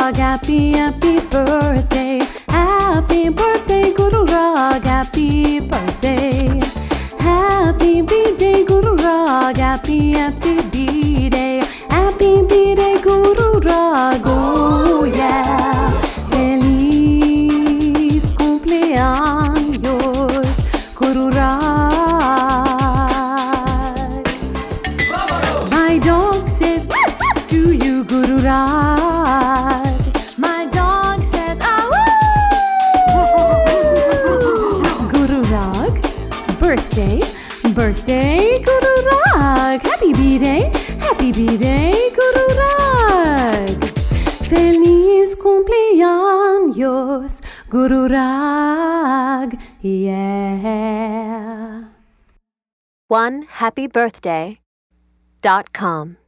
Rag. Happy, happy birthday. Happy birthday, Guru Rag. Happy birthday. Happy B-Day, Guru Rag. Happy, happy B-Day. Happy B-Day, Guru Rag. Oh yeah. Feliz cumpleaños, Guru Rag. My dog says to you, Guru Rag. My dog says Guru Rag. Birthday, birthday, Guru Rag. Happy B-Day, Guru Rag. Feliz cumpleaños, Guru Rag. Yeah. OneHappyBirthday.com